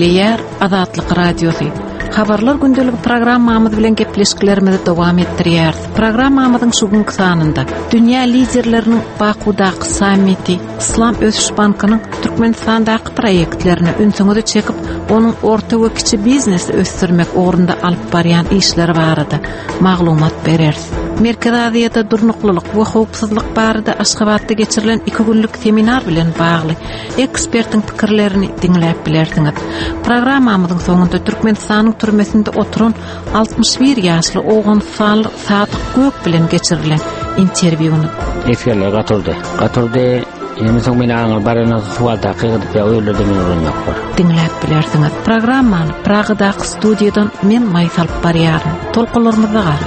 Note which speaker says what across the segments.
Speaker 1: Dinleyer Azatlyk Radiosu. Habarlar gündelik programmamyz bilen gepleşiklerimizi dowam etdirýär. Programmamyzyň şu günkü sanynda dünýä liderleriniň Bakudaky sammiti, İslam Ösüş Bankynyň Türkmenistandaky proýektlerini ünsüňizi çekip, onuň orta we kiçi biznesni ösdürmek ugrunda alyp barýan işleri barada maglumat bereriz. Merkez Aziýada durnuklylyk we howpsuzlyk barada Aşgabatda geçirilen 2 günlük seminar bilen bagly ekspertiň pikirlerini dinläp bilersiňiz. Programmamyzyň soňunda Türkmenistanyň türmesinde oturan 61 ýaşly oğlan Sadyk Gök bilen geçirilen interwýuny
Speaker 2: efirle gatyrdy. Emesoň meni aňyr barana sual takyp edip öýlerde meni öwrenmek.
Speaker 1: Dinläp bilersiňiz. Programmany Pragadaky studiýadan men Maýsal barýarym. Tolkunlarymyza gary.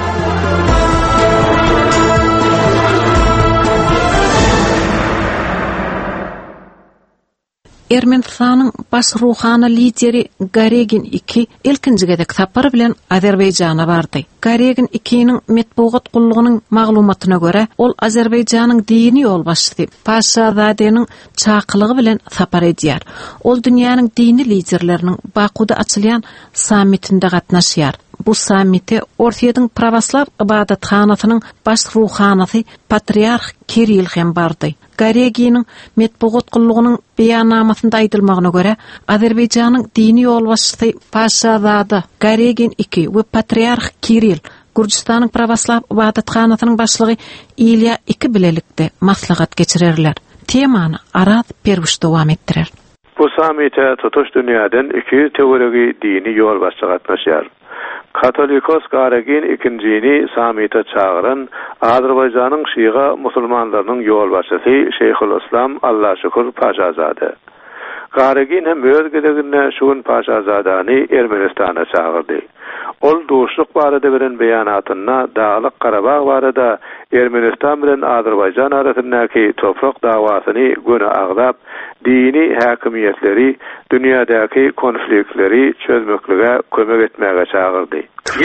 Speaker 1: Ermenistanyň baş ruhany lideri Garegin II ilkinji gedek sapar bilen Azerbaýjana bardy. Garegin II'niň metbuat gullygynyň maglumatyna görä, ol Azerbaýjanyň dini ýol başçysy Paşazadanyň çakylygy bilen sapar edýär. Ol dünýäniň dini liderleriniň Bakuda açylýan sammitinde gatnaşýar. Bu sammite Orsiýadyň Prawaslaw ibadatxanasynyň baş ruhanysy Patriarh Kirill hem bardy. Gareginiň metbuat gullygynyň beýannamasynda aýdylmagyna görä, Azerbaýjanyň dini ýol başçysy Paşazada Garegin II we Patriarh Kirill Gürjistanyň Prawaslaw ibadatxanasynyň başlygy Ilya II bilelikde maslahat geçirerler. Temany Araz Perwiş dowam etdirer.
Speaker 3: Bu sammite tutuş dünýäden 2 teoregi dini ýol başçy gatnaşýar. Katolikos Garegin ikincini sammite çağıran Azerbaýjanyň şyga musulmanlarynyň ýol başçysy Şeyhülislam Allah şükür Paşazada. Garegin hem öz gedeginde şuun Paşazadany Ermenistana çağırdy. Ol duşluk barada beren beýanatyna Dağlyk Karabağ barada Ermenistan bilen Azerbaýjan arasyndaky toprak dawasyny göne aglap, dini häkimiýetleri dünýädäki konfliktleri çözmeklige kömek etmäge çağırdy.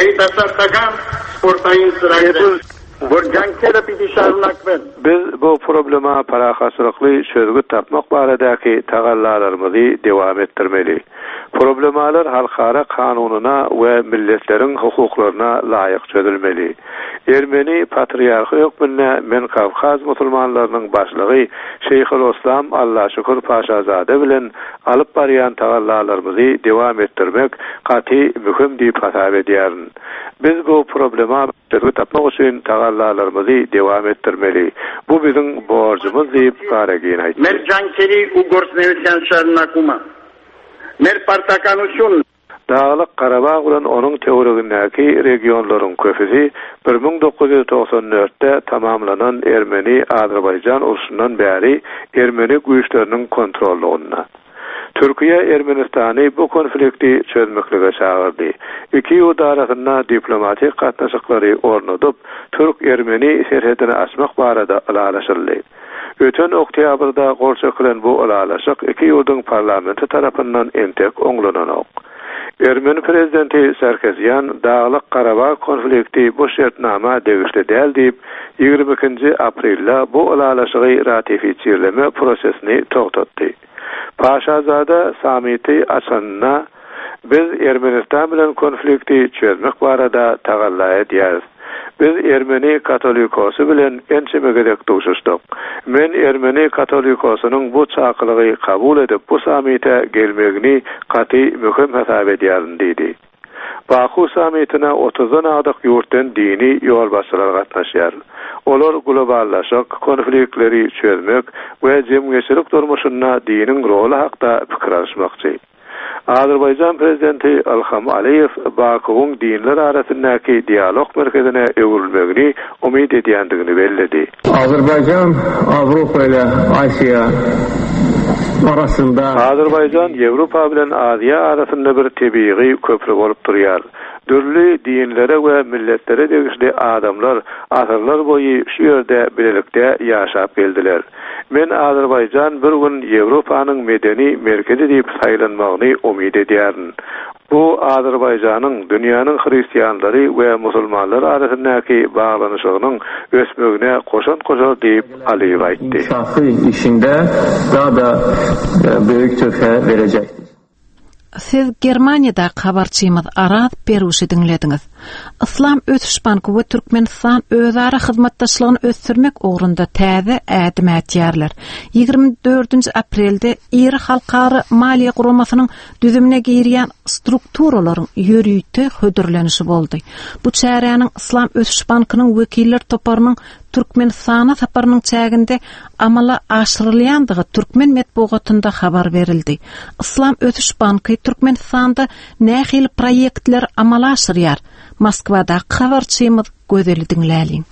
Speaker 3: Biz bu problema parahaçlykly çözgü tapmak baradaky tagallarlarymyzy dewam etdirmeli. Problemalar halkara kanunyna we milletleriň hukuklaryna laýyk çözülmeli. Ermeni patriarhy hökmünde men Kavkaz musulmanlarynyň başlygy Şeyhülislam Allah şükür Paşazada bilen alyp barýan tagallarlarymyzy dewam etdirmek gaty mühim diýip hasap edýärin. Biz bu problema çözgü tapmak üçin tagallarlarymyzy dewam etdirmeli. Bu biziň borjumyz diýip Garegin aýtdy.
Speaker 4: Mer jankeri ugorstneýän şarnakuma. Mer partakanuşun
Speaker 3: Dağlyk Karabağ bilen onuň teoriyasyndaky regionlaryň köpüsi 1994-de tamamlanan Ermeni Azerbaýjan uruşundan bäri Ermeni güýçleriniň kontrolünde. Türkiýe Ermenistany bu konflikti çözmeklige çağırdy. İki ýurt arasynda diplomatik gatnaşyklary ornadyp, Türk-Ermeni serhedini açmak barada alalaşyldy. Öten oktýabrda gol çekilen bu alalaşyk iki ýurdyň parlamenti tarapyndan entek oňlananok. Ermeni prezidenti Sarkisyan Dağlyk Karabağ konflikti bu şertnama degişli däl diýip 22 aprelde bu alalaşygy ratifisirleme prosesini togtatdy. Paşazada sammiti açanyna biz Ermenistan bilen konflikti çözmek barada tagalla edýäris. Biz Ermeni Katolikosy bilen ençemegedek duşuşdyk. Men Ermeni Katolikosynyň bu çakylygy kabul edip bu sammite gelmegini gaty mühim hasap edýärin diýdi. Baku sammitine 30 adyk ýurtdan dini ýol başçylar gatnaşýar. Olar globallaşyk konfliktleri çözmek we jemgyýetçilik durmuşyna diniň roli hakda pikir alşmakçy. Azerbaýjan prezidenti Ilham Aliýew Bakuň dinler arasyndaky dialog merkezine öwrülmegini umyt edýändigini bellädi.
Speaker 5: Azerbaýjan Awropa ile Asiýa arasında
Speaker 3: Azerbaýjan Ýewropa bilen Aziýa arasynda bir tebiği köprü bolup durýar. Dürli dinlere we milletlere degişli adamlar asyrlar boýy şu ýerde bilelikde ýaşap geldiler. Men Azerbaýjan bir gün Ýewropanyň medeni merkezi diýip saýlanmagyny umyt edýärin. Bu Azerbaýjanyň dünýäniň hristiýanlary we musulmanlary arasyndaky baglanyşygynyň ösmegine koşan diýip Aliýew aýtdy.
Speaker 5: Şahsy işinde daha da büyük töhfe verecektir.
Speaker 1: Siz Germaniyada habarçymyz Araz Peruşy dinlediňiz. İslam Ötüş Banky we Türkmenistan özara hyzmatdaşlygyny ösdürmek ugrunda täze ädimät ýerler. 24 aprelde iri halkary maliýe guramasynyň düzümine girýän strukturalaryň ýörüýte hödürlenişi boldy. Bu çäräniň İslam Ötüş Bankynyň wekiller toparynyň Türkmenistana saparynyň çäginde amala aşyrylýandygy Türkmen medeniýetinde habar berildi. İslam Ötüş Banky Türkmenistanda nähil proýektler amala aşyrýar. Moskvada habarçymyz gözeli dinläliň.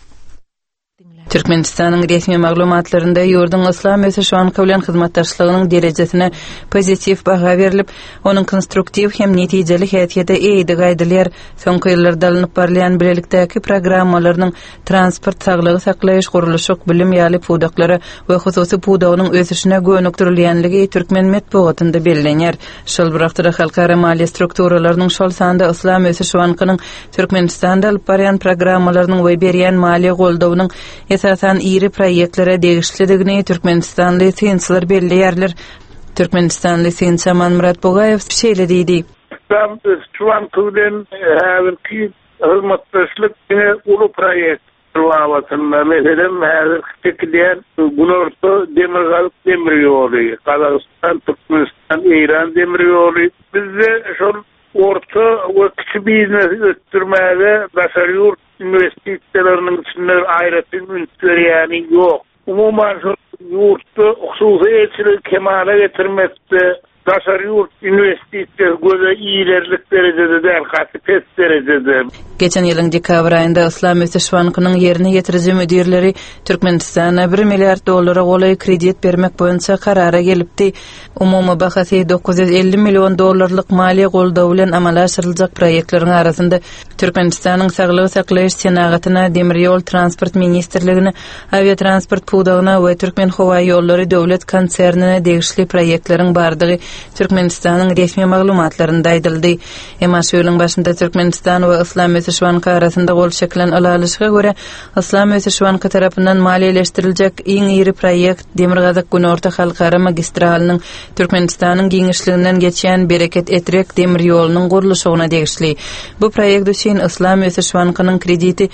Speaker 6: Türkmenistanyň resmi maglumatlarynda ýurdun İslam Ötüş Banky bilen hyzmatdaşlygynyň derejesine pozitiv baha berilip, onuň konstruktiv hem netijeli häýetde eýdi gaýdylýar. Soňky ýyllarda alınıp barlayan bilelikdäki programmalarynyň transport, saglygy saklaýyş, guruluşyk, bilim ýaly pudaklary we hususy pudagynyň ösüşine gönükdirilýänligi Türkmen medeniýetinde bellenýär. Şol birakda halkara maliýe strukturalarynyň şol sanda İslam Ötüş Bankynyň Türkmenistanda alyp barýan programmalarynyň we berýän maliýe goldawynyň esasan iri proýektlere degişlidigini Türkmenistan lisensiýalar belleýärler. Türkmenistan lisensiýa Murat Bogaýew şeýle diýdi.
Speaker 4: İslam Ötüş Bankynyň häzirki hyzmatdaşlyk uly proýekt wagtynda meselem häzirki Gunorta demirgalyk demir ýoly, Kazakystan, Türkmenistan, Iran demir ýoly. Bizde şol orta we kiçik biznes ötürmäge başary ýurt investisiýalarynyň içinde aýratyn ünitleri ýok. Umuman şu ýurtda hususy etçilik kemale getirmekde başary ýurt investisiýa göze iýerlik derejede däl, gaty pes derejede.
Speaker 6: Geçen ýylyň dekabr aýynda İslam Ötüş Bankynyň ýerine ýetiriji müdirleri Türkmenistana $1 milliard golay kredit bermek boýunça karara gelipdi. Umumy bahasy $950 million maliýe goldawy bilen amala aşyryljak proýektleriň arasynda Türkmenistanyň saglygy saklaýyş senagatyna, demir ýol transport ministrligine, aviatransport pudagyna we Türkmen howa ýollary döwlet konsernine degişli proýektleriň bardygy Türkmenistanyň resmi maglumatlarynda aýdyldy. Emma şu ýylyň başynda Türkmenistan we İslam Ötüş Banky arasynda gol çekilen alalyşyga görä İslam Ötüş Banky tarapyndan maliýeleşdiriljek iň iri proýekt Demirgazyk Gunorta halkara magistralnyň Türkmenistanyň giňişliginden geçýän Bereket Etrek demir ýolunyň guruluşyna degişli. Bu proýekt üçin İslam Ötüş Bankynyň krediti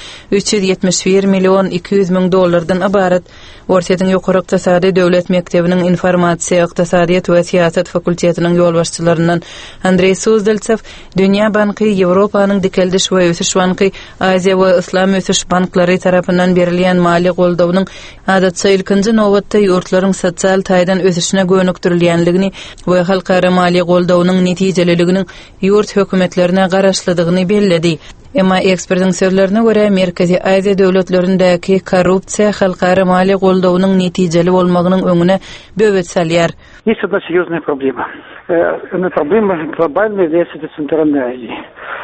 Speaker 6: $371 milyon $200 000 ibaret. Ortadan ýokary ykdysady döwlet mektebiniň informasiýa, ykdysadyýat we siýasat fakultetiniň ýolbaşçylaryndan Andrey Suzdeltsev, Dünýä Banky, Ýewropanyň Dikeldiş we Ötüş Banky, Aziýa we İslam Ötüş banklary tarapyndan berilýän maliýe goldawynyň adatça ilkinji nowatda ýurtlaryň sosial taýdan ösüşine gönükdirilýänligini we halkara maliýe goldawynyň netijeliliginiň ýurt hökümetlerine garaşlydygyny belledi. Emma ekspertiň sözlerine görä Merkezi Aziýa döwletlerindäki korrupsiýa halkara maliýe goldawynyň netijeli bolmagynyň öňüne böwet salýar.
Speaker 7: Есть одна серьезная проблема. Это проблема глобальная для Центральной Азии.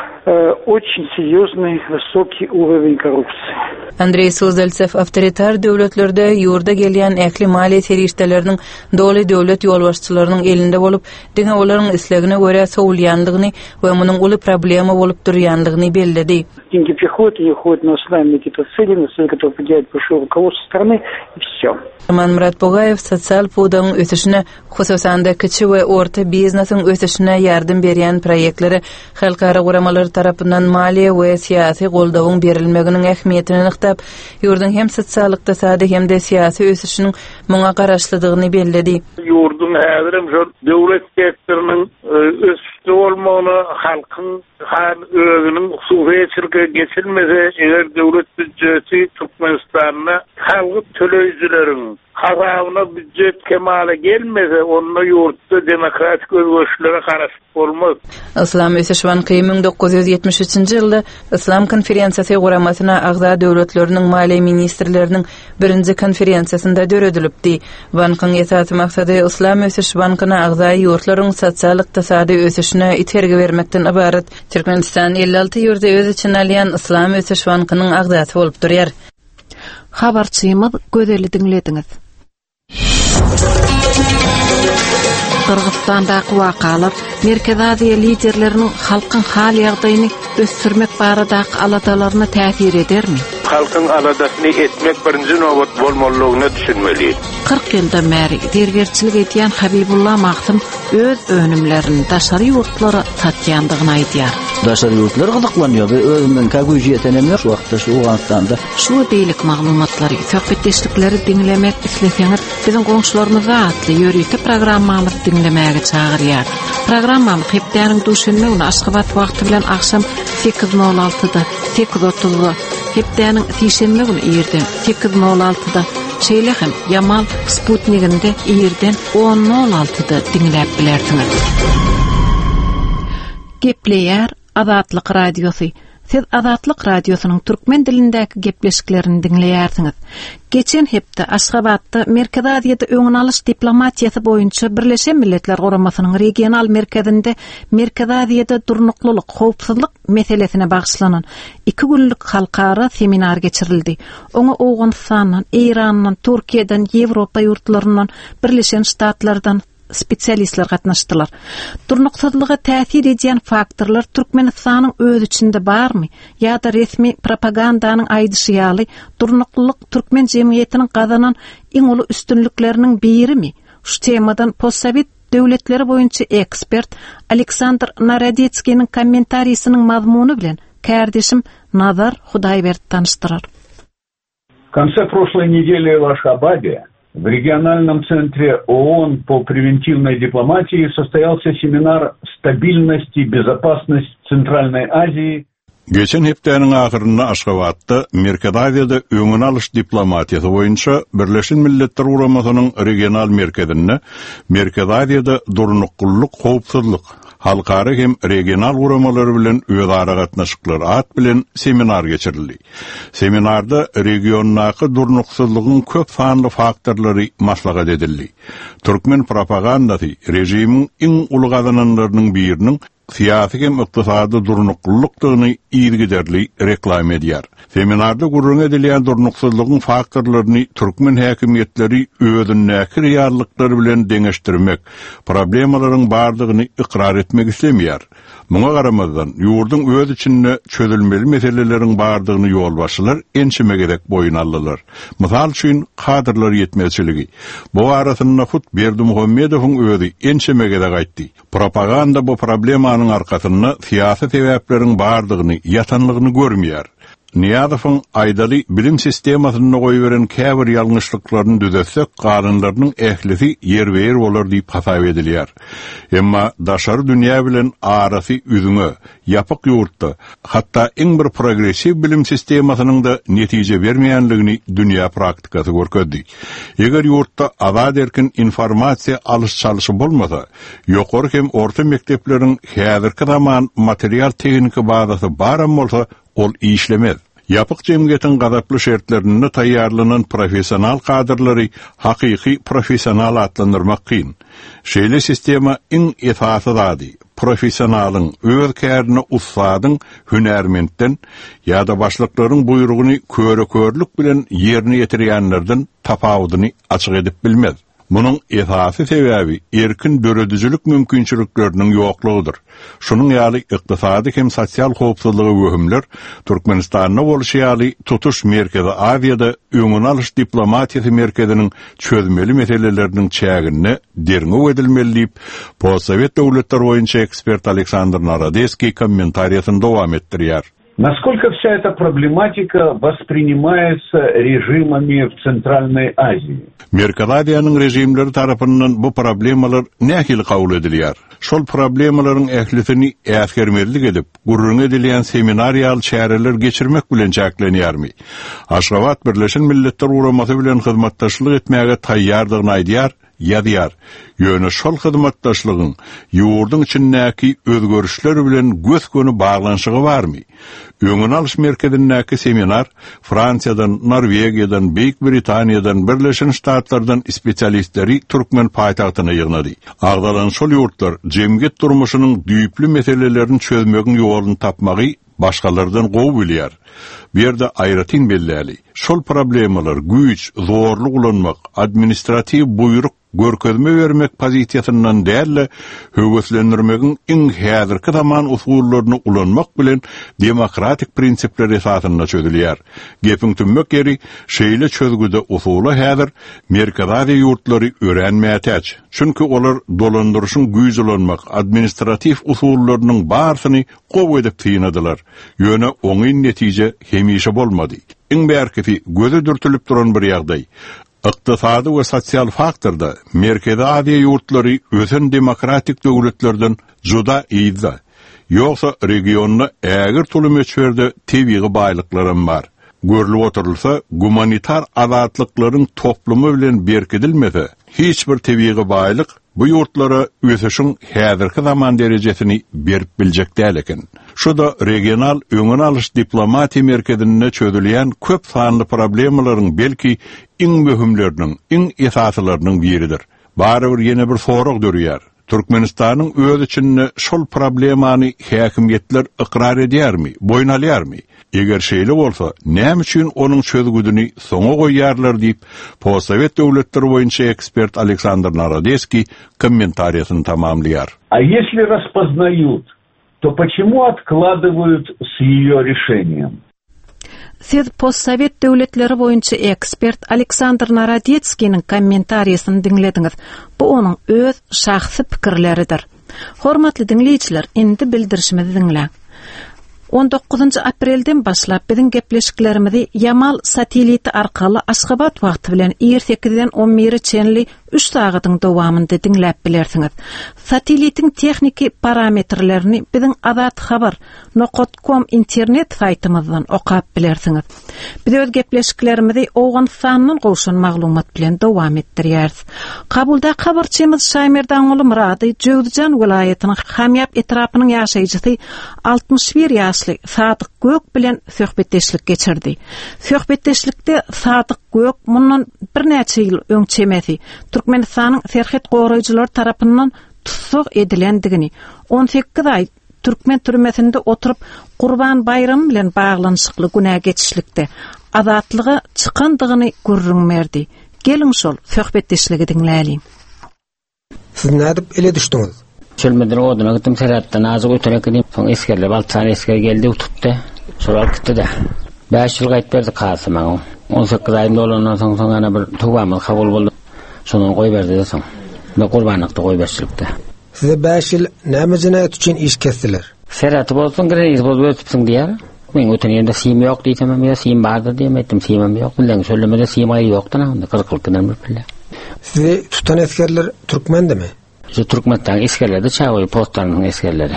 Speaker 7: Очень серьезный высокий уровень коррупции.
Speaker 6: Andrey Suzdeltsev awtoritar döwletlerde ýurda gelýän ähli maliýe serişdeleriniň doly döwlet ýolbaşçylarynyň elinde bolup, diňe olaryň islegine görä sowulýanlygyny we munyň uly problema bolup durýanlygyny belledi.
Speaker 7: Деньги приходят и уходят на основные какие-то цели, которые определяет большое руководство страны, и все.
Speaker 6: Murat Bogaýew sosial pudagyň ösüşine, hususanda kiçik we orta biznesiň ösüşine ýardym berýän proýektlere halkara guramalar tarapyndan maliýe we siýasy goldawyň berilmeginiň ähmiýetini nyktap, ýurdun hem sosialykda sady hem de siýasy ösüşiniň muňa garaşlydygyny belledi.
Speaker 4: Ýurdun häzirim şu döwlet sektorynyň ösüşde bolmagyny halkyň özüniň hususy geçilmese, eger döwlet büdjeti Türkmenistanyna halky töleýjileriň harabyna büdjet kemale gelmese, onda ýurtda demokratik özgörüşlere garaşyp bolmaz.
Speaker 6: İslam Ötüş Banky 1973-nji ýylda İslam konferensiýasy guramasyna agza döwletleriniň maliýe ministrleriniň birinji konferensiýasynda döredilipdi. Bankyň esasy maksady İslam Ötüş Bankyna agza ýurtlaryň sosial ykdysady ösüşine itergi bermekden ibaret. Türkmenistan 56 ýurda öz için alýan İslam Ötüş Bankynyň agzasy bolup durýar.
Speaker 1: Habarçymyz gözeli dinlediňiz. Kırgızstandaky wakalar Merkezi Aziýa liderleriniň halkyň hal ýagdaýyny ösdürmek baradaky aladalaryna täsir edermi?
Speaker 4: halkın aladasyny etmek birinji nowbat bolmalygyny düşünmeli.
Speaker 1: 40 ýyldan bäri dergerçilik edýän Habibullah Magtym öz önümlerini daşary ýurtlara tatýandygyny aýdýar.
Speaker 8: Daşary ýurtlar gyzyklanýar we özünden kägüji ýetenem ýok wagtda şu Awganistanda.
Speaker 1: Şu beýlik maglumatlary, söhbetdeşlikleri dinlemek isleseňiz, biziň goňşularymyza atly ýörüýte programmamyzy dinlemäge çagyrýar. Programmam hepdäniň duşunmy ony Aşgabat wagty bilen akşam 8:06-da, 8:30-da, hepdäniň şeýşembe güni ýerden 8:06-da, şeýlehem Yamal Sputniginde ýerden 10:06-da dinläp bilersiňiz. Gepleýär Azatlyk radiosu. Siz Azatlyk radiosynyň türkmen dilindäki gepleşiklerini dinleýärsiňiz. Geçen hepde Aşgabatda Merkez Aziýada öňüne alyş diplomatiýasy boýunça Birleşen Milletler Guramasynyň regional merkezinde Merkez Aziýada durnuklylyk, howpsuzlyk meselesine bagşlanan 2 günlük halkara seminar geçirildi. Oňa Awganistandan, Irandan, Türkiýeden, Ýewropa ýurtlaryndan, Birleşen Ştatlardan spesialistler gatnaşdylar. Durnuksuzlyga täsir edýän faktorlar Türkmenistanyň öz içinde barmy ýa-da resmi propagandanyň aýdyşy ýaly durnuklylyk türkmen jemgyýetiniň gazanan iň uly üstünlükleriniň birimi? Şu temadan postsovet döwletleri boýunça ekspert Aleksandr Narodetskiň kommentariýasynyň mazmuny bilen kärdeşim Nazar Hudaýbert tanıştyrar.
Speaker 9: В конце прошлой недели в Ашхабаде в региональном центре ООН по превентивной дипломатии состоялся семинар «Стабильность и безопасность Центральной Азии».
Speaker 10: Geçen hepdäniň ahyrynda Aşgabatda Merkez Aziýada öňüne alyş diplomatiýasy boýunça Birleşen Milletler Guramasynyň regional merkezinde Merkez Aziýada durnuklylyk, howpsuzlyk, halkara hem regional guramalary bilen özara gatnaşyklar at bilen seminar geçirildi. Seminarda regionnaky durnuksuzlygyň köp sanly faktorlary maslahat edildi. Türkmen propagandasy rejimiň iň uly gazananlarynyň biriniň siyasi hem ykdysady durnuklylykdygyny ýergiderli reklam edýär. Seminarda gurrun edilýän durnuksuzlygyň faktorlaryny türkmen häkimetleri özündäki reallyklary bilen deňeşdirmek, problemalaryň bardygyny ikrar etmek islemýär. Muňa garamazdan ýurdun öz içinde çözülmeli meseleleriň bardygyny ýolbaşçylar ençimegedek boyun aldylar. Mysal üçin kadrlar ýetmezçiligi. Bu arasynda Fut Berdimuhammedowyň özü ençimegedek aýtdy. Propaganda bu problemanyň arkasynda siýasy sebepleriň bardygyny, ýatanlygyny görmýär. Niýazowyň aýdaly bilim sistemasyna goýberen käbir ýalňyşlyklaryny düzelsek, garynlarynyň ählisi ýerbeýer bolar diýip hasap edilýär. Emma daşary dünýä bilen arasy üzüňe, ýapyk ýurtda, hatda iň bir progressiw bilim sistemasynyň da netije bermeýänligini dünýä praktikasy görkezdi. Eger ýurtda azad erkin informasiýa alyş çalyşy bolmasa, ýokary hem orta mektepleriň häzirki zaman material tehnika bazasy baram bolsa, ol işlemez. Yapık cemgiyetin gadaplı şertlerini tayyarlanan profesional kadrları hakiki profesional adlandırmak kıyın. Şeýle sistema iň esasy zady. Profesionalyň öz kärini ustadyň hünermentden ýa-da başlyklaryň buyrugyny körek bilen ýerine ýetirýänlerden tapawudyny açyk edip bilmez. Munun esasy sebebi erkin döredüjülük mümkinçilikleriniň ýoklugydyr. Şunun ýaly ykdysady hem sosial howpsuzlygy wöhümler Türkmenistanyň bolşýaly tutuş merkezi Aziýada öňüne alyş diplomatiýasy merkeziniň çözmeli meseleleriniň çägini derňe edilmeli diýip postsovet döwletler boýunça ekspert Aleksandr Narodetskiy kommentariýasyny dowam etdirýär.
Speaker 9: Насколько вся эта проблематика воспринимается режимами в Центральной Азии?
Speaker 10: Merkez Aziýanyň rejimleri tarapyndan bu problemalar nähili kabul edilýär. Şol problemalaryň ählisini äsgermezlik edip, gurrun edilýän seminariýal çäreler geçirmek bilen çäklenýärmi? Aşgabat Birleşen Milletler Guramasy bilen hyzmatdaşlyk etmäge taýýardygyny aýdýar. Ýadyar, ýöne şol hyzmatdaşlygyň ýurdun içindäki özgörüşler bilen göz-göni baglanşygy barmy? Öňüne alyş merkezindäki seminar Fransiýadan, Norwegiýadan, Beýik Britaniýadan, Birleşen Ştatlardan spesialistleri türkmen paýtagtyna ýygnady. Agdalan şol ýurtlar jemgyýet durmuşynyň düýpli meselelerini çözmegiň ýoluny tapmagy başgalardan gowy bilýär. Bir ýerde aýratyn belläli. Şol problemalar güýç, zorluk ulanmak, administrativ buyruk görkezme bermek pozisiýasyndan dälle höweslendirmegiň iň häzirki zaman usullaryny ulanmak bilen demokratik prinsipler esasynda çözülýär. Gepiň tümmek ýeri şeýle çözgüde usuly häzir merkezäde ýurtlary öğrenmätäç. Çünki olar dolandyrışyň güýjülenmek administrativ usullarynyň barsyny gowy edip tyýnadylar. Ýöne oňy netije hemişe bolmady. Iň bärkisi göze dürtülip duran bir ýagdaý. Iqtisadi we sosial faktorda merkezäde ýurtlary ösen demokratik döwletlerden juda iýdi. Ýoksa regionda ägir tulum etberde tebii baýlyklarym bar. Görülip oturulsa, humanitar azatlyklaryň toplumy bilen berkidilmese, hiç bir tebii baýlyk bu ýurtlara ösüşiň häzirki zaman derejesini berip biljek däleken. Şu da regional öňüne alyş diplomatiýa merkezinde çözülýän köp sanly problemlaryň belki iň möhümleriniň, iň esaslarynyň biridir. Barybir ýene bir sorag dörýär. Türkmenistanyň öz içinde şol problemany häkimetler ikrar edýärmi, boýnalýarmy? Eger şeýle bolsa, näme üçin onuň çözgüdini soňa goýýarlar diýip, postsovet döwletleri boýunça ekspert Aleksandr Narodецкий комментариясын тамамлýar.
Speaker 9: А если распознают, то почему откладывают с её решением?
Speaker 1: Siz postsovet döwletleri boýunça ekspert Aleksandr Narodецкийниň kommentariýasyny diňlediňiz. Bu onuň öz şahsy pikirleridir. Hormatly dinleýijiler, endi bildirişimizi diňläň. 19 aprelden başlap biziň gepleşiklerimizi Yamal sateliti arkaly Aşgabat wagty bilen 28-den 11 çenli 3 sagatyň dowamynda diňläp bilersiňiz. Satelitiň texniki parametrlerini biziň Azat Habar .com internet saýtymyzdan okap bilersiňiz. Biz öz gepleşiklerimizi Owganystanyň gowşan maglumat bilen dowam etdirýäris. Kabulda habarçymyz Şaýmerdan uly Murady Jowdjan welaýatynyň Hamyap etrapynyň ýaşaýjysy 61 ýaşly Sadyk Gök bilen söhbetdeşlik geçirdi. Söhbetdeşlikde Sadyk Gök mundan bir näçe ýyl öňçemesi Türkmenistanyň serhet goraýjylary tarapyndan tutsak edilendigini, 18 ay Türkmen türmesinde oturup Qurban Bayramy bilen baglanyşykly günä geçişlikde azatlygy çykandygyny görürüňmerdi. Gelin şol söhbetdeşligi diňläliň.
Speaker 11: Siz nädip ele düşdiňiz?
Speaker 2: Çölmeden oduna gittim serattan azı ötürek edeyim. Son eskerler, 6 tane esker geldi tuttu. Soral gitti de. 5 yıl gayet verdi kalsın bana. 18 ayında olandan son ana bir tuvamı kabul buldu. Sonunu koy verdi de son. Ve kurbanlıkta koy verçilikte.
Speaker 11: Size 5 yıl näme jinayet üçin iş kestiler?
Speaker 2: Seratı bolsun, greyiz bol ötüpsün diýär. Men ötün ýerde sim ýok diýsem, men sim bardy diýmedim, simim ýok. Bilen söylemede sim aý ýokdan onda 40-40 bir pille.
Speaker 11: Sizi tutan eskerler Türkmendimi?
Speaker 2: Şu Türkmenistan eskerleri de çağırıyor, postlarının eskerleri.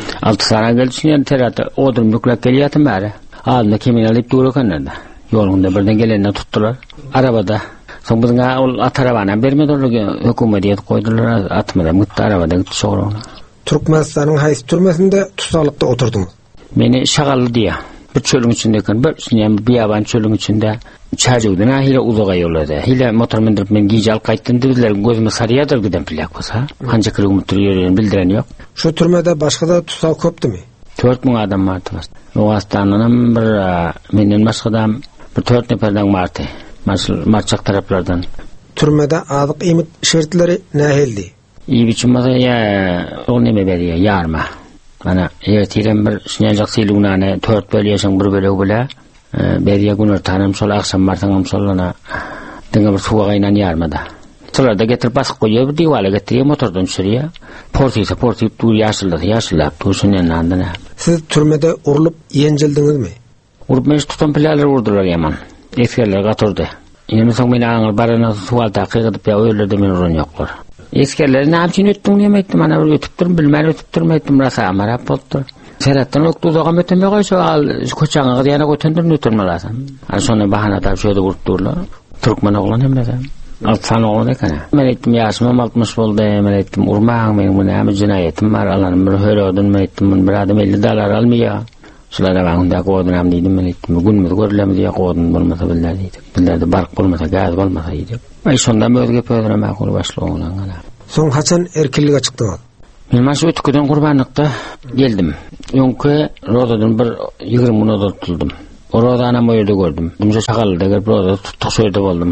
Speaker 2: 6 tane geldi şimdi terata odun yüklek geliyatım bari. Ağzında kimin alıp dururken yolunda birden gelenine tuttular. Arabada. Son bizim at arabana vermediler, hükümetiyet koydular, atmadan gitti arabada gitti sonra.
Speaker 11: Türkmenistan'ın hays türmesinde tutarlıkta oturdunuz.
Speaker 2: Beni şakallı diye. Bir çölün içindeyken, bir yaban çölün içinde çarjıgdın hile uzağa yolladı. Hile motor mindirip men giyce al kayttın dediler, gözüme sarıyadır giden pilyak olsa. Hanca kırık mutluluğu yörüyen bildiren yok.
Speaker 11: Şu türmede başka da tutsal köptü mü?
Speaker 2: 4.000 adam vardı. O hastanının menden başka da bir 4 neferden vardı. Marçak taraflardan.
Speaker 11: Türmede azık imit şertleri ne heldi?
Speaker 2: İyi biçimde ya o neme veriyor, yarma. Bana ertilen bir şinyancak siluğuna 4 bölü yaşan 1 bölü bile beriye günür tanım sol akşam vartanım soluna denge bir suğa gaynan yarmada. Solar da getir basık koyuyor bir divala getiriyor motordan sürüyor. Portiyse dur yaşıllap dur şinyanlandın.
Speaker 11: Siz türmede urulup yencildiniz mi?
Speaker 2: Urup men tutan pilalar urdular yaman. Eskerler gaturdu. Yine son beni ağır barana sual taqiq edip ya öylerde men urun yoklar. Eskerleri ne yapçın öttün demektim, ana bir ötüp durun, bilmän ötüp durmaydım, rasa amarap boldur. Serattan oktu uzağım ötünme koy, şu al koçağı gıdiyana koytundurun ötünme lasam. Sonra bahana tabi şöyle vurtturlar. Türkmen oğlan hem lasam. 6 tane oğlan ekana. Men ettim yaşımam 60 oldu, men ettim urmağım, men bu näme cinayetim var, alanım bir höre odun, men ettim bir adam 50 dolar almaya. Şulara bağında koğdunam deydim, men ettim günümüz görülemi diye koğdun bulmasa bilder deydim. Billerde bark bulmasa, gaz bulmasa deydim. Ay sondan böyle pöydüne mağul başlı oğlan gana.
Speaker 11: Son haçan erkilliğe çıktınız?
Speaker 2: Men maşu ötküden kurbanlıkta geldim. Yonku rodadan bir 20 gün oda tutuldum. O roda anam o yerde gördüm. Bumca şakallı da gelip roda tutuk şöyle oldum.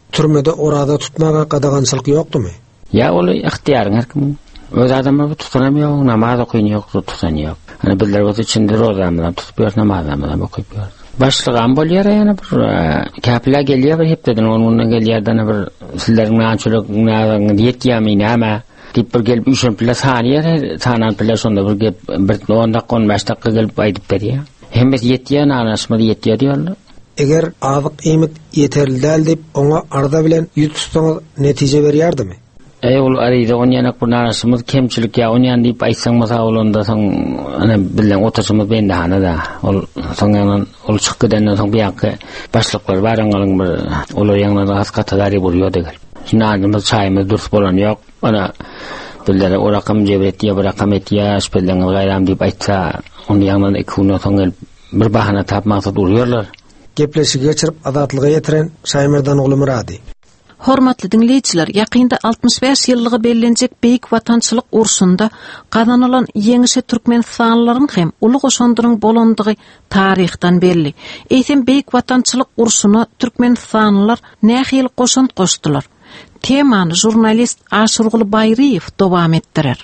Speaker 11: türmede orada tutmaga qadagançylyk ýokdumy?
Speaker 2: Ya ol ihtiýaryň herkim öz adamyny tutanamıyor, namaz okuyuyor, tutanıyor. Hani bizler o içinde rozamdan tutup namazdan okuyuyor. Başlığım bolýar ýa-ni bir käpler gelýär, hep dedin onundan gelýärden bir sizleriň ançylyk ýetýärmi näme diýip bir gelip üçin pilla saniýer, sanan pilla şonda bir gep bir 10 dakika 15 dakika gelip aýdyp berýär. Hemmet ýetýär, anaşmady ýetýär diýerler.
Speaker 11: Eger azyk iýmit ýeterli däl diýip oňa arda bilen ýutsaňyz netije berýärdimi?
Speaker 2: Ol arayda onyanak bir narasımız kemçilik ya onyan deyip aytsaň masa olanda soň ana bilen otaşymyz bende hanada ol soňanan ol çykyp gidenden soň biýaky başlyklar barangalyň bir olar ýaňdan haskatary bolýar degel. Şinagymyz çaýymyz durs bolan ýok. Ana billere o rakam jebret ýa bir rakam etýär, spelden gaýram deyip aýtsa, onu ýaňdan ekuna soň bir bahana tapmaksa durýarlar.
Speaker 11: Gepleşigi geçirip adatlyga ýetiren Şaýmyrdan oğlu Murady.
Speaker 1: Hormatly dinleýijiler, ýakynda 65 ýyllygy bellenjek beýik watançylyk ursunda gazanylan ýeňişe türkmenistanylaryň hem uly goşandyryň bolandygy taryhdan belli. Eýsem beýik watançylyk ursuny türkmenistanylar nähil goşan goşdylar. Temany jurnalist Aşurguly Bayriýew dowam etdirer.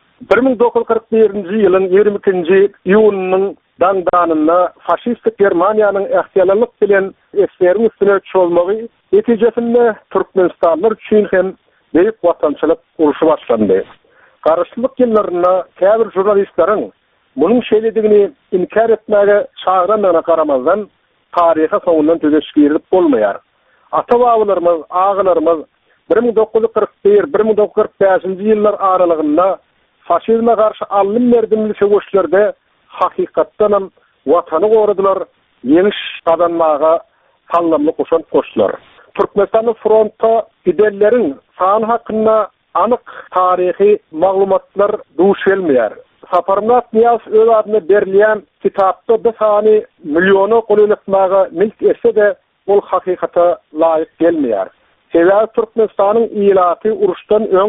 Speaker 12: 1941-nji ýylyň 22-nji iýunynyň dangdanynda faşistik Germaniýanyň ähtiýarlyk bilen SSR-iň üstüne çolmagy netijesinde Türkmenistanlar üçin hem beýik watançylyk uruşy başlandy. Garşylyk ýyllarynda käbir jurnalistleriň munyň şeýledigini inkar etmäge çağıranlygyna garamazdan taryha soňundan tögeşgirip bolmaýar. Ata-babalarymyz, agalarymyz 1941-1945-nji ýyllar aralygynda faşizme garşy alym merdimli söwüşlerde hakykatdan watany goradylar, ýeňiş kazanmaga sallamly goşan goşdylar. Türkmenistan frontda giderleriň sany hakynda anyk taryhy maglumatlar duş gelmeýär. Saparnat Niyaz öz adyna berilýän kitapda bir sany milyona goýulmaga milk etse de ol hakykata laýyk gelmeýär. Sebäbi Türkmenistanyň ýylaty uruşdan öň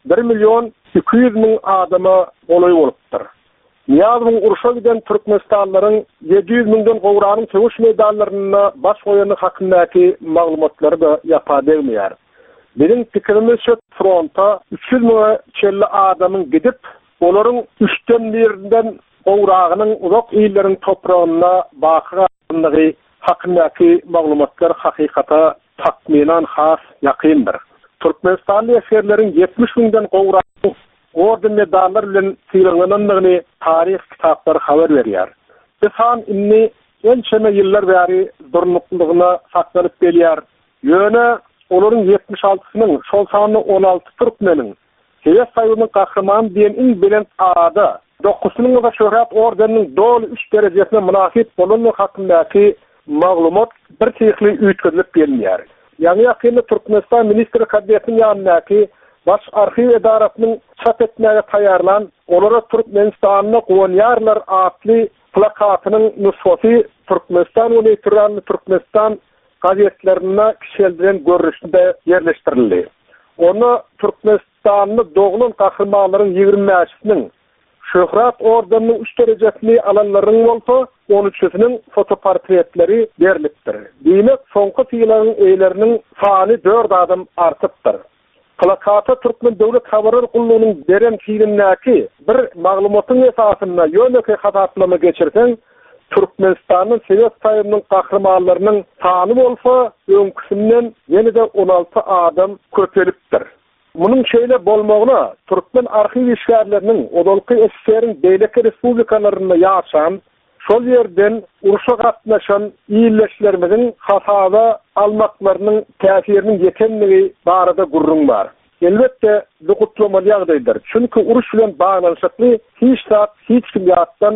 Speaker 12: 1.200.000 adama goly bolupdyr. Niyazyň uruşa giden Türkmenistanlaryň 700.000den gowranyň söwüş medallaryna baş goýany hakyndaky maglumatlary da ýapa bermeýär. Benim pikirimiçe fronta 300.000 çelli adamyň gidip, olaryň 3den birinden gowragynyň uzak ýyllanyň topragyna bakyganlygy hakyndaky maglumatlar hakykata takminan has ýakyndyr. Türkmenistanly ýaşarlaryň 70.000den gowranyň orden medallar bilen syýrlananlygyny taryh kitaplary habar berýär. Besan inni ençeme ýyllar bäri durnuklygyna saklanyp gelýär. Ýöne olaryň 76-synyň şol sany 16 türkmeniň Hewes saýynyň gahrman diýen iň bilen arada 9-nyň da şöhret ordeniniň dol 3 derejesine münasip bolanlygy hakyndaky maglumat bir tehlikli üýtkizilip gelýär. Ýani ýakynda Türkmenistan ministri kabinetiniň ýanyndaky baş arxiv edaratynyň çap etmäge taýarlan, olara Türkmenistanyň goňýarlar atly plakatynyň nusxasy Türkmenistan we Türkmenistan gazetlerine kişilendiren görüşünde yerleştirildi. Onu Türkmenistan'ın doğulan kahramanların 20'sinin Şöhret Ordeninin 3 derecesini alanların olsa 13'sinin fotoportretleri veriliptir. Demek sonku fiilinin eylerinin sani 4 adım artıptır. Plakata Türkmen Devlet Haberler Kulluğu'nun veren fiilindeki bir maglumatın esasında yönlükü hatatlama geçirsen Türkmenistan'ın Sovet sayımının kahramanlarının tanım olsa önküsünden yeni de 16 adam köpeliptir. Bunun şeyle bolmağına Türkmen arxiv işgärlerinin odolky SSR'in beýleki respublikalarında ýaşan, şol yerden uruşa gatnaşan ýylleşlerimizin hasaba almaklarynyň täsirini ýetenligi barada gurrun bar. Elbette dokutlamaly ýagdaýdyr. Çünki uruş bilen baglanyşykly hiç kim ýatdan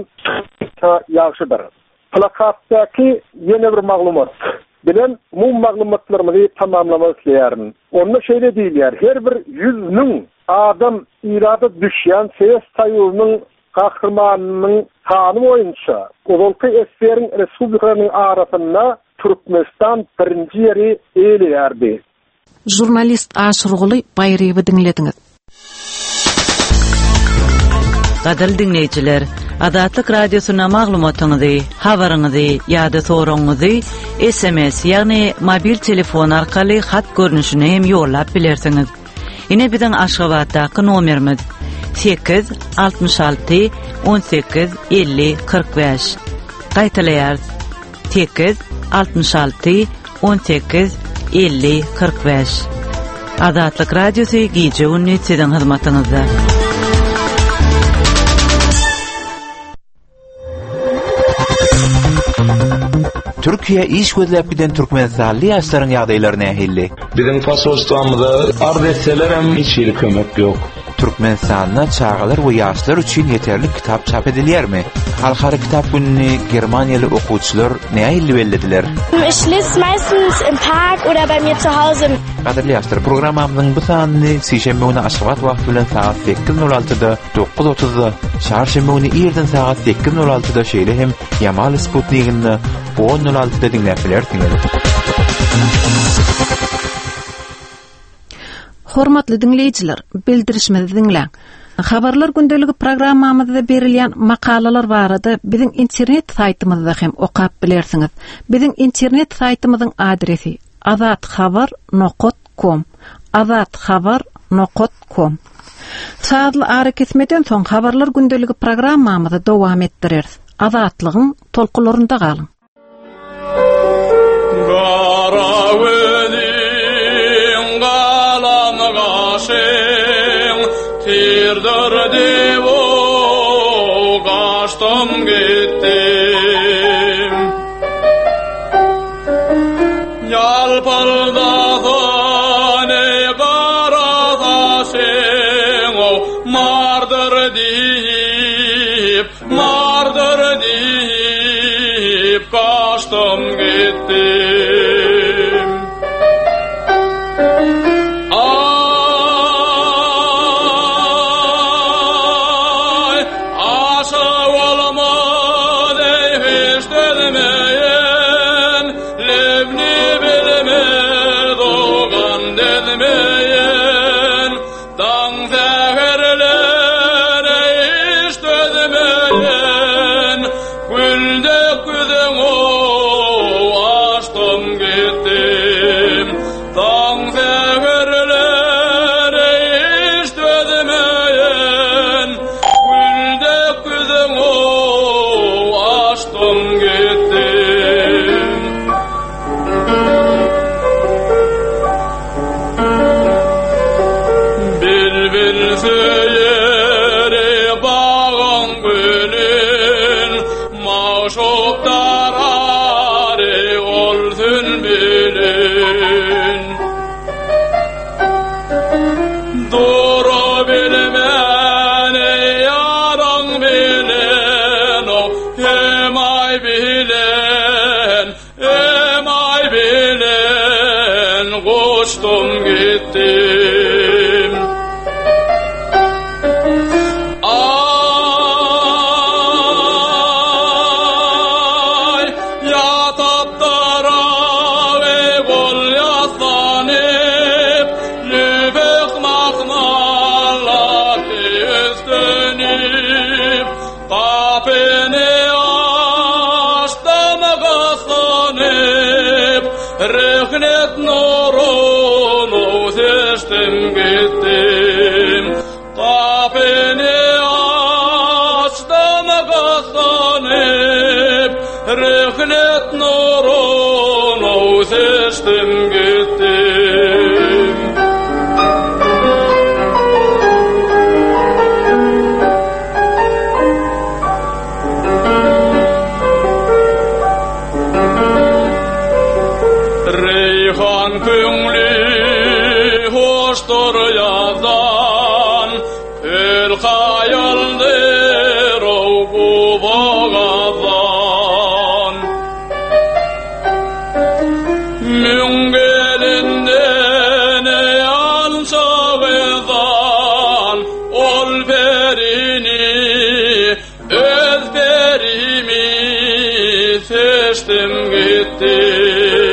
Speaker 12: ýagşydyr. Plakatdaky ýene bir maglumat bilen bu maglumatlarymyzy tamamlamak isleýärin. Onda şeýle diýilýär, her bir 100.000 adam irada düşýän Sovet Soýuzynyň kahramanynyň sany boýunça Ozolky SSR'in respublikalarynyň arasynda Türkmenistan birinji ýeri eýleýärdi.
Speaker 1: Jurnalist Aşurguly Bayriýewi dinlediňiz.
Speaker 13: Gaderli dinleýijiler,
Speaker 6: Adatlyk radiosuna maglumatyňyzy, habaryňyzy ýa-da soragyňyzy SMS ýagny mobil telefon arkaly hat görnüşine hem ýollap bilersiňiz. Ine biziň Aşgabatdaky nomerimiz 866 18 50 45. Gaýtaýar 866 18 50 45. Adatlyk radiosy gije ünni siziň hyzmatyňyzda.
Speaker 13: Türkiye iş gözläp giden Türkmenistanly ýaşlaryň ýagdaýlaryna ähilli.
Speaker 14: Biziň pasolstwamyzda ardetseler hem hiç ýeri kömek ýok.
Speaker 13: Türkmenistan'da çağalar ve yaşlar için yeterli kitap çap edilýärmi? Halkara kitap gününi Germaniýaly okuwçylar näme illi bellediler?
Speaker 15: Ich lese meistens im Park oder bei mir zu Hause.
Speaker 13: Gaderli ýaşlar, programamyň bu sanyny şeýşembe güni Aşgabat wagty bilen saat 8:06-da 9:30-da, çarşembe güni ýerden saat 8:06-da şeýle hem Yamal Sputnik'ini 10:06-da dinläp bilersiňiz.
Speaker 1: Hormatly dinleyijiler, bildirişimizi dinleň. Habarlar gündeligi programmamyzda berilýän makalalar barada biziň internet saýtymyzda hem okap bilersiňiz. Biziň internet saýtymyzyň adresi azatxabar.com. azatxabar.com. Saatly ara kesmeden soň habarlar gündeligi programmamyzy dowam etdireriz. Azatlygyň tolkularynda galyň.
Speaker 16: Tirdir o gaştım gittim Yalparda ne qaradaşın o mardır deyip gaştım gittim Röhnet norunu seçtim gittim Kapını açtım kazanıp Röhnet norunu seçtim gittim Reyhan köngli hoştur yazan Kül hayaldir o bu bağazan Müngelinden yansa vezan Ol verini öz verimi seçtim gittim